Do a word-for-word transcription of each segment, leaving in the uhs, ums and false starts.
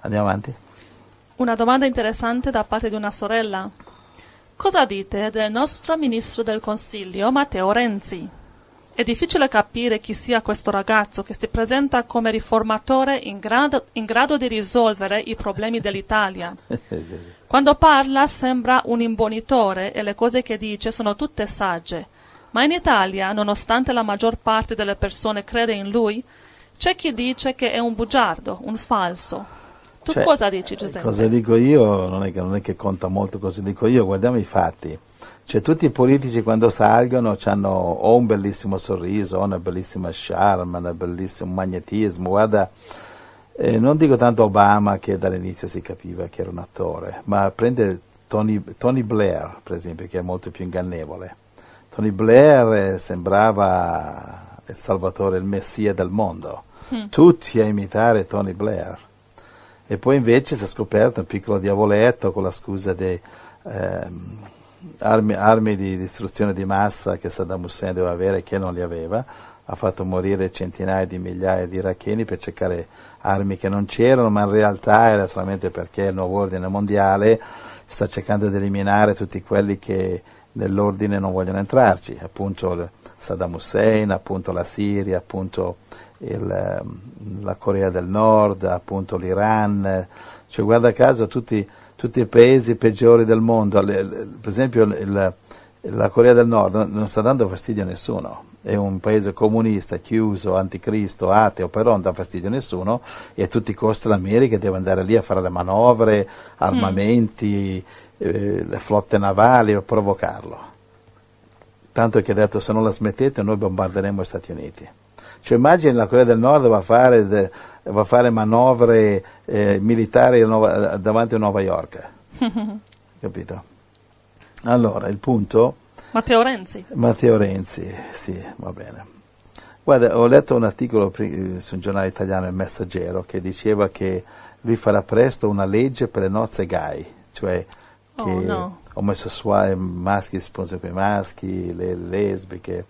Andiamo avanti. Una domanda interessante da parte di una sorella. Cosa dite del nostro ministro del Consiglio, Matteo Renzi? È difficile capire chi sia questo ragazzo che si presenta come riformatore in grado, in grado di risolvere i problemi dell'Italia. Quando parla sembra un imbonitore e le cose che dice sono tutte sagge. Ma in Italia, nonostante la maggior parte delle persone crede in lui, c'è chi dice che è un bugiardo, un falso. Tu cioè, cosa dici, Giuseppe? Cosa dico io? Non è, che, non è che conta molto cosa dico io, guardiamo i fatti. Cioè, tutti i politici quando salgono hanno o un bellissimo sorriso, o una bellissima charme, un bellissimo magnetismo. Guarda, eh, non dico tanto Obama, che dall'inizio si capiva che era un attore, ma prende Tony, Tony Blair, per esempio, che è molto più ingannevole. Tony Blair eh, sembrava il salvatore, il messia del mondo. Mm. Tutti a imitare Tony Blair. E poi invece si è scoperto un piccolo diavoletto con la scusa dei ehm, armi, armi di distruzione di massa che Saddam Hussein doveva avere e che non li aveva. Ha fatto morire centinaia di migliaia di iracheni per cercare armi che non c'erano, ma in realtà era solamente perché il nuovo ordine mondiale sta cercando di eliminare tutti quelli che nell'ordine non vogliono entrarci, appunto Saddam Hussein, appunto la Siria, appunto il, la Corea del Nord, appunto l'Iran, cioè guarda caso tutti, tutti i paesi peggiori del mondo, per esempio il, la Corea del Nord non sta dando fastidio a nessuno, è un paese comunista, chiuso, anticristo, ateo, però non dà fastidio a nessuno e a tutti i costi l'America deve andare lì a fare le manovre, armamenti, mm. eh, le flotte navali per provocarlo. Tanto che ha detto se non la smettete noi bombarderemo gli Stati Uniti. Cioè immagini la Corea del Nord va a fare, de, va a fare manovre eh, militari a Nuova, davanti a Nuova York. Capito? Allora, il punto... Matteo Renzi. Matteo Renzi, sì, va bene. Guarda, ho letto un articolo su un giornale italiano, Il Messaggero, che diceva che lui farà presto una legge per le nozze gay, cioè che oh, no. omosessuali, maschi sposano con i maschi, le lesbiche.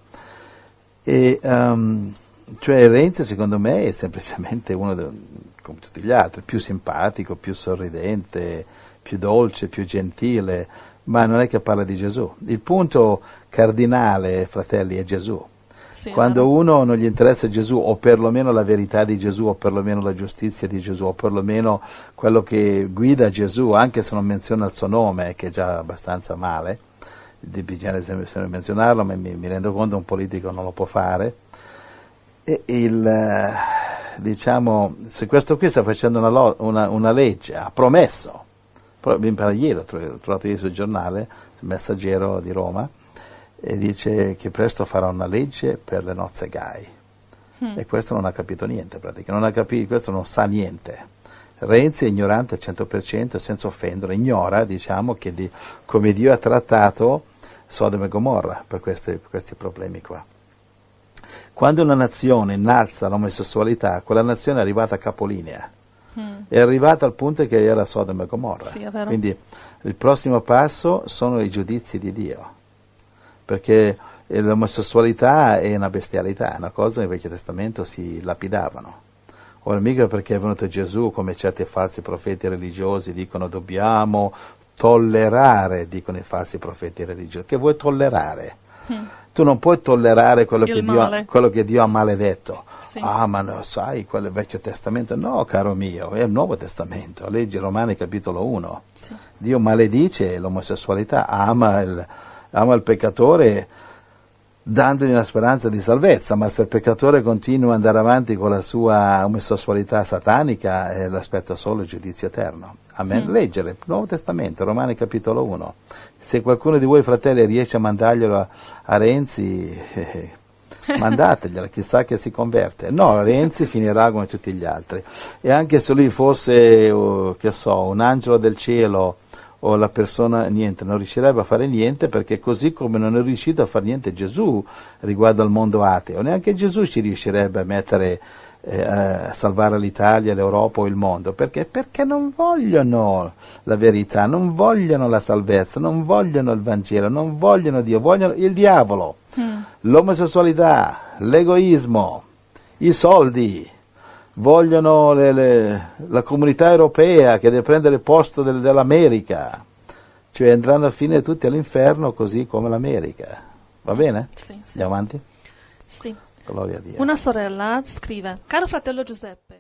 E... Um, Cioè Renzi secondo me è semplicemente uno, de, come tutti gli altri, più simpatico, più sorridente, più dolce, più gentile, ma non è che parla di Gesù. Il punto cardinale, fratelli, è Gesù. Sì, Quando no. uno non gli interessa Gesù, o perlomeno la verità di Gesù, o perlomeno la giustizia di Gesù, o perlomeno quello che guida Gesù, anche se non menziona il suo nome, che è già abbastanza male, bisogna sempre menzionarlo, ma mi, mi rendo conto che un politico non lo può fare. E il, diciamo, se questo qui sta facendo una, lo, una, una legge, ha promesso, mi pare ieri, l'ho trovato ieri sul giornale, il Messaggero di Roma, e dice che presto farà una legge per le nozze gay. Mm. E questo non ha capito niente, praticamente, non ha capito, questo non sa niente. Renzi è ignorante al cento per cento, senza offendere, ignora, diciamo, che di, come Dio ha trattato Sodoma e Gomorra per questi, per questi problemi qua. Quando una nazione innalza l'omosessualità, quella nazione è arrivata a capolinea, mm. è arrivata al punto che era Sodoma e Gomorra. Sì, è vero. Quindi il prossimo passo sono i giudizi di Dio, perché l'omosessualità è una bestialità, è una cosa che nel Vecchio Testamento si lapidavano. Ora mica perché è venuto Gesù, come certi falsi profeti religiosi dicono dobbiamo tollerare, dicono i falsi profeti religiosi, che vuoi tollerare? Mm. Tu non puoi tollerare quello che, Dio ha, quello che Dio ha maledetto. Sì. Ah, ma no, sai, quello è il Vecchio Testamento. No, caro mio, è il Nuovo Testamento. Leggi Romani capitolo uno. Sì. Dio maledice l'omosessualità, ama il, ama il peccatore dandogli una speranza di salvezza, ma se il peccatore continua ad andare avanti con la sua omosessualità satanica, eh, l'aspetta solo il giudizio eterno. Amen. Mm. Leggere il Nuovo Testamento, Romani capitolo uno. Se qualcuno di voi fratelli riesce a mandarglielo a, a Renzi, eh, mandateglielo, chissà che si converte. No, Renzi finirà come tutti gli altri. E anche se lui fosse, uh, che so, un angelo del cielo o la persona, niente, non riuscirebbe a fare niente, perché così come non è riuscito a fare niente Gesù riguardo al mondo ateo, neanche Gesù ci riuscirebbe a mettere Eh, a salvare l'Italia, l'Europa o il mondo, perché? Perché non vogliono la verità, non vogliono la salvezza, non vogliono il Vangelo, non vogliono Dio, vogliono il diavolo, mm. l'omosessualità, l'egoismo, i soldi, vogliono le, le, la comunità europea che deve prendere il posto del, dell'America, cioè andranno a fine tutti all'inferno così come l'America. Va bene? Sì, sì. Andiamo avanti? Sì. Gloria a Dio. Una sorella scrive: caro fratello Giuseppe,